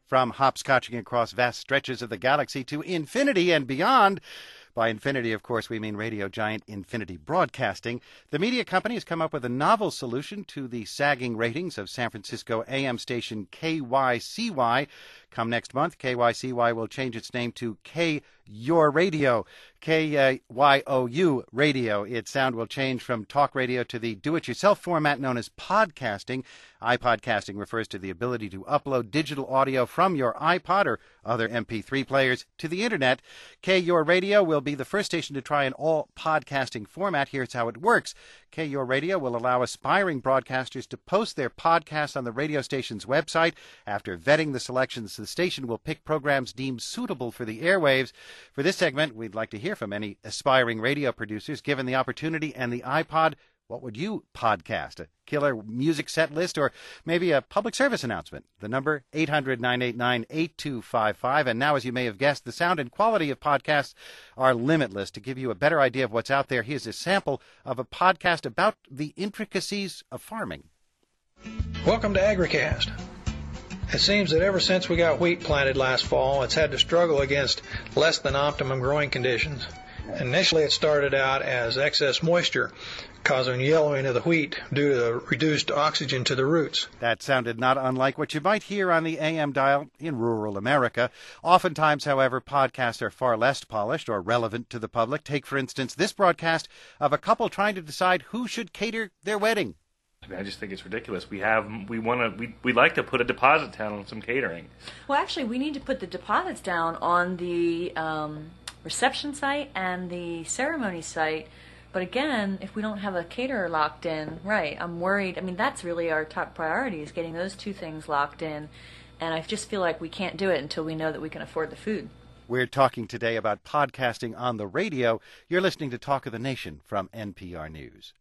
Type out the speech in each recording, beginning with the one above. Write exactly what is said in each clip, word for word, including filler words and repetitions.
From hopscotching across vast stretches of the galaxy to infinity and beyond. By infinity, of course, we mean radio giant Infinity Broadcasting. The media company has come up with a novel solution to the sagging ratings of San Francisco A M station K Y C Y. Come next month, K Y C Y will change its name to K Your Radio, K Y O U Radio. Its sound will change from talk radio to the do-it-yourself format known as podcasting. iPodcasting refers to the ability to upload digital audio from your iPod or other M P three players to the Internet. K Your Radio will be the first station to try an all-podcasting format. Here's how it works. K Your Radio will allow aspiring broadcasters to post their podcasts on the radio station's website. After vetting the selections, the station will pick programs deemed suitable for the airwaves. For this segment, we'd like to hear from any aspiring radio producers. Given the opportunity and the iPod, what would you podcast? A killer music set list or maybe a public service announcement? The number, eight hundred, nine eight nine, eight two five five. And now, as you may have guessed, the sound and quality of podcasts are limitless. To give you a better idea of what's out there, here's a sample of a podcast about the intricacies of farming. Welcome to AgriCast. It seems that ever since we got wheat planted last fall, it's had to struggle against less than optimum growing conditions. Initially, it started out as excess moisture, causing yellowing of the wheat due to reduced oxygen to the roots. That sounded not unlike what you might hear on the A M dial in rural America. Oftentimes, however, podcasts are far less polished or relevant to the public. Take, for instance, this broadcast of a couple trying to decide who should cater their wedding. I mean, I just think it's ridiculous. We have, we want to, we we like to put a deposit down on some catering. Well, actually, we need to put the deposits down on the um, reception site and the ceremony site. But again, if we don't have a caterer locked in, right, I'm worried. I mean, that's really our top priority is getting those two things locked in. And I just feel like we can't do it until we know that we can afford the food. We're talking today about podcasting on the radio. You're listening to Talk of the Nation from N P R News.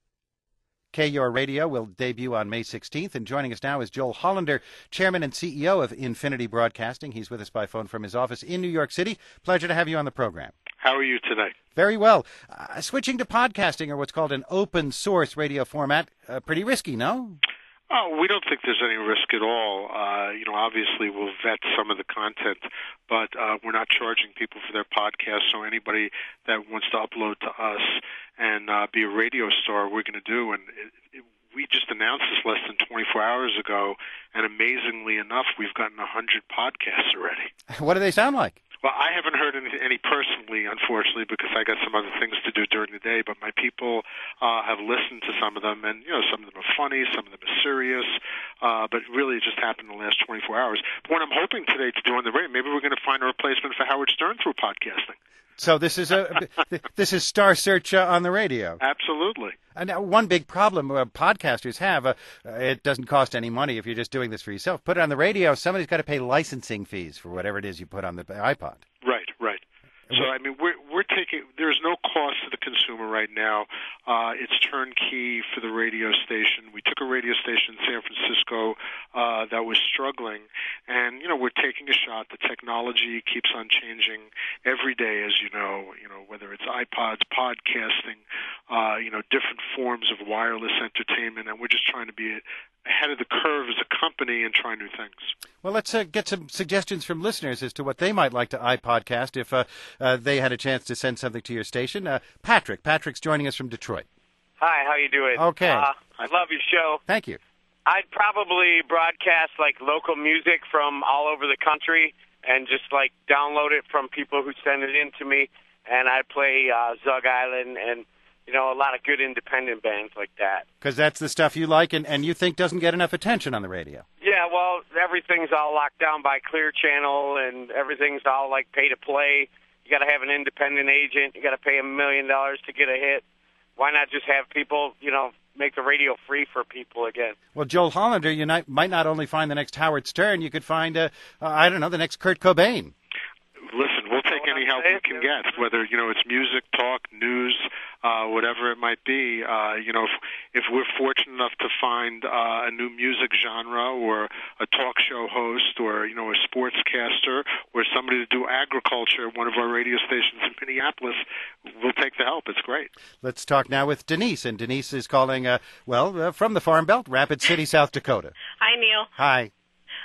K Your Radio will debut on May sixteenth, and joining us now is Joel Hollander, Chairman and C E O of Infinity Broadcasting. He's with us by phone from his office in New York City. Pleasure to have you on the program. How are you today? Very well. Uh, switching to podcasting, or what's called an open-source radio format, uh, pretty risky, no? Oh, we don't think there's any risk at all. Uh, you know, obviously we'll vet some of the content, but uh, we're not charging people for their podcasts, so anybody that wants to upload to us and uh, be a radio star, we're going to do. And it, it, we just announced this less than twenty-four hours ago, and amazingly enough, we've gotten one hundred podcasts already. What do they sound like? Well, I haven't heard any, any personally, unfortunately, because I got some other things to do during the day. But my people uh, have listened to some of them, and you know, some of them are funny, some of them are serious. Uh, but really, it just happened in the last twenty-four hours. But what I'm hoping today to do on the radio, maybe we're going to find a replacement for Howard Stern through podcasting. So this is a this is Star Search uh, on the radio. Absolutely. And uh, one big problem uh, podcasters have, uh, it doesn't cost any money if you're just doing this for yourself. Put it on the radio, somebody's got to pay licensing fees for whatever it is you put on the iPod. Right, right. So, I mean, we're, we're taking, there's no cost to the consumer right now. Uh, it's turnkey for the radio station. We took a radio station in San Francisco uh, that was struggling, and, you know, we're taking a shot. The technology keeps on changing every day, as you know, you know, whether it's iPods, podcasting, uh, you know, different forms of wireless entertainment, and we're just trying to be ahead of the curve as a company and try new things. Well, let's uh, get some suggestions from listeners as to what they might like to iPodcast if uh, uh, they had a chance to send something to your station. Uh, Patrick. Patrick's joining us from Detroit. Hi, how you doing? Okay. Uh, I love your show. Thank you. I'd probably broadcast, like, local music from all over the country and just, like, download it from people who send it in to me, and I'd play uh, Zug Island and, you know, a lot of good independent bands like that. Because that's the stuff you like and, and you think doesn't get enough attention on the radio. Yeah, well, everything's all locked down by Clear Channel, and everything's all, like, pay-to-play. You got to have an independent agent. You got to pay a million dollars to get a hit. Why not just have people, you know, make the radio free for people again? Well, Joel Hollander, you might, might not only find the next Howard Stern, you could find, uh, uh, I don't know, the next Kurt Cobain. Listen, we'll take any help we can get, whether, you know, it's music, talk, news, uh, whatever it might be. Uh, you know, if, if we're fortunate enough to find uh, a new music genre or a talk show host or, you know, a sportscaster or somebody to do agriculture at one of our radio stations in Minneapolis, we'll take the help. It's great. Let's talk now with Denise, and Denise is calling, uh, well, uh, from the Farm Belt, Rapid City, South Dakota. Hi, Neil. Hi.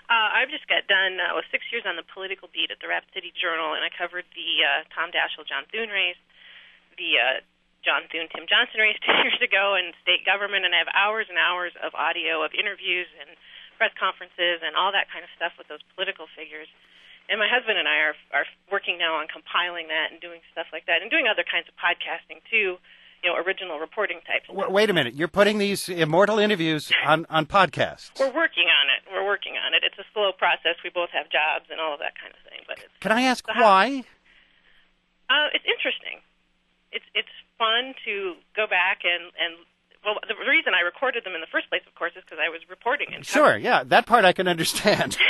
Uh, I've just got done uh, with six years on the political beat at the Rapid City Journal, and I covered the uh, Tom Daschle, John Thune race, the uh, John Thune, Tim Johnson race two years ago, and state government, and I have hours and hours of audio of interviews and press conferences and all that kind of stuff with those political figures. And my husband and I are are working now on compiling that and doing stuff like that and doing other kinds of podcasting too, you know, original reporting types. W- wait a minute. You're putting these immortal interviews on, on podcasts. We're working on it. We're working on it. It's a slow process. We both have jobs and all of that kind of thing. But it's, Can I ask uh, why? Uh, it's interesting. It's it's fun to go back and, and well, the reason I recorded them in the first place, of course, is because I was reporting and Sure, covering. yeah. That part I can understand.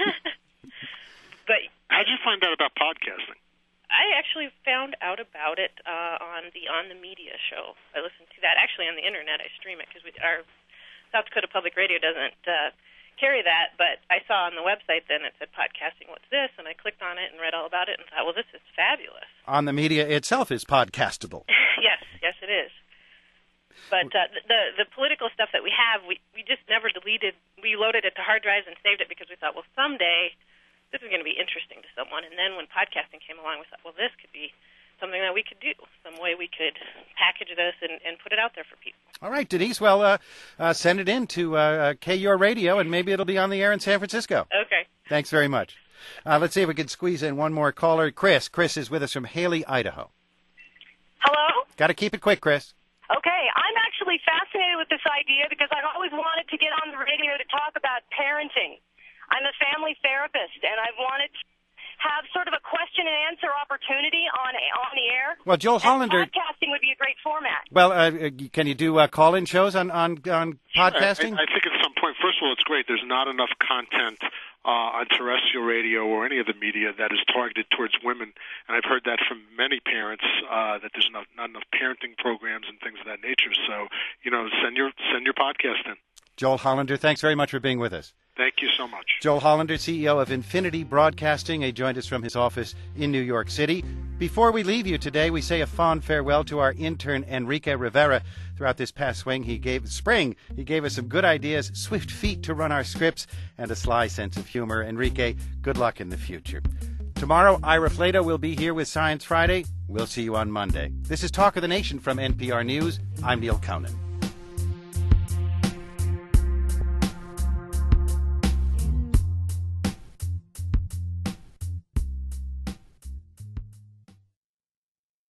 But how did you find out about podcasting? I actually found out about it uh, on the On the Media show. I listened to that actually on the internet. I stream it because our South Dakota Public Radio doesn't uh, carry that. But I saw on the website then it said podcasting. What's this? And I clicked on it and read all about it and thought, well, this is fabulous. On the Media itself is podcastable. yes, yes, it is. But uh, the the political stuff that we have, we we just never deleted. We loaded it to hard drives and saved it because we thought, well, someday this is going to be interesting to someone. And then when podcasting came along, we thought, well, this could be something that we could do, some way we could package this and, and put it out there for people. All right, Denise, well, uh, uh, send it in to uh, K U R Radio, and maybe it'll be on the air in San Francisco. Okay. Thanks very much. Uh, let's see if we can squeeze in one more caller. Chris. Chris is with us from Haley, Idaho. Hello? Got to keep it quick, Chris. Okay, I'm actually fascinated with this idea because I've always wanted to get on the radio to talk about parenting. I'm a family therapist, and I've wanted to have sort of a question and answer opportunity on on the air. Well, Joel Hollander... And podcasting would be a great format. Well, uh, can you do uh, call-in shows on, on, on podcasting? I, I think at some point, first of all, it's great. There's not enough content uh, on terrestrial radio or any of the media that is targeted towards women, and I've heard that from many parents uh, that there's not, not enough parenting programs and things of that nature. So, you know, send your send your podcast in. Joel Hollander, thanks very much for being with us. Thank you so much. Joel Hollander, C E O of Infinity Broadcasting. He joined us from his office in New York City. Before we leave you today, we say a fond farewell to our intern, Enrique Rivera. Throughout this past swing, he gave spring, he gave us some good ideas, swift feet to run our scripts, and a sly sense of humor. Enrique, good luck in the future. Tomorrow, Ira Flato will be here with Science Friday. We'll see you on Monday. This is Talk of the Nation from N P R News. I'm Neil Cownan.